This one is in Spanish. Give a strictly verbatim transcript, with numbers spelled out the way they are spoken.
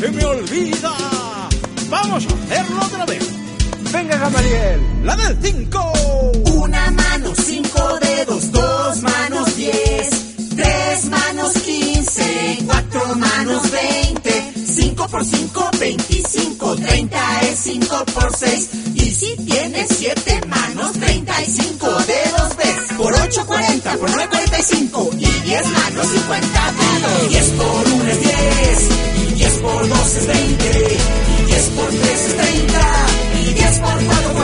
se me olvida. Vamos a hacerlo otra vez. Venga, Gamaliel. La del cinco. Una mano, cinco dedos, dos manos, diez. Tres manos, quince. Cuatro manos, veinte. Cinco por cinco, veinticinco. Treinta es cinco por seis. Y si tienes siete manos, treinta y cinco dedos ves. Por ocho, cuarenta. Por nueve, cuarenta y cinco. Y diez manos, cincuenta dedos. Diez por uno es diez. Y diez por dos es veinte. Y diez por tres es treinta. Y diez por cuatro